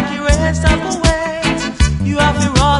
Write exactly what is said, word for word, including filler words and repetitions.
like the rest of the way. You have to run.